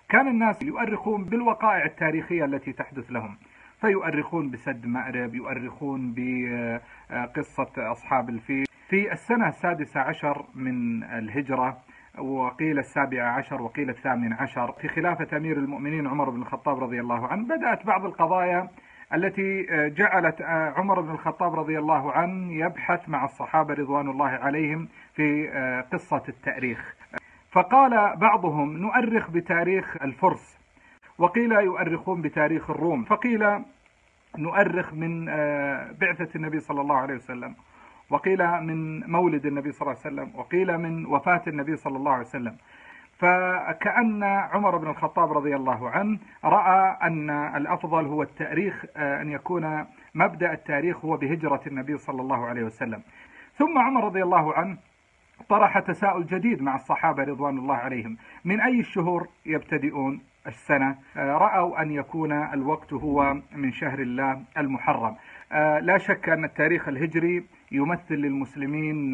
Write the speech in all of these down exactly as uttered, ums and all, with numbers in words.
كان الناس يؤرخون بالوقائع التاريخية التي تحدث لهم، فيؤرخون بسد مأرب، يؤرخون بقصة أصحاب الفيل. في السنة السادسة عشر من الهجرة، وقيل السابعة عشر وقيل الثامن عشر، في خلافة أمير المؤمنين عمر بن الخطاب رضي الله عنه، بدأت بعض القضايا التي جعلت عمر بن الخطاب رضي الله عنه يبحث مع الصحابة رضوان الله عليهم في قصة التاريخ. فقال بعضهم نؤرخ بتاريخ الفرس، وقيل يؤرخون بتاريخ الروم، فقيل نؤرخ من بعثة النبي صلى الله عليه وسلم، وقيل من مولد النبي صلى الله عليه وسلم، وقيل من وفاة النبي صلى الله عليه وسلم. فكأن عمر بن الخطاب رضي الله عنه رأى أن الأفضل هو التاريخ، أن يكون مبدأ التاريخ هو بهجرة النبي صلى الله عليه وسلم. ثم عمر رضي الله عنه طرح تساؤل جديد مع الصحابة رضوان الله عليهم: من أي الشهور يبتدئون السنة؟ رأوا أن يكون الوقت هو من شهر الله المحرم. لا شك أن التاريخ الهجري يمثل للمسلمين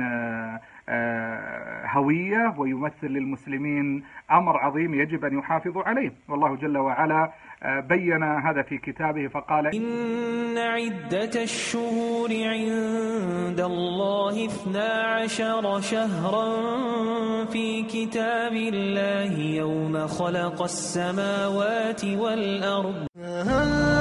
هوية، ويمثل للمسلمين أمر عظيم يجب أن يحافظوا عليه، والله جل وعلا بين هذا في كتابه فقال: إن عدة الشهور عند الله اثنا عشر شهرا في كتاب الله يوم خلق السماوات والأرض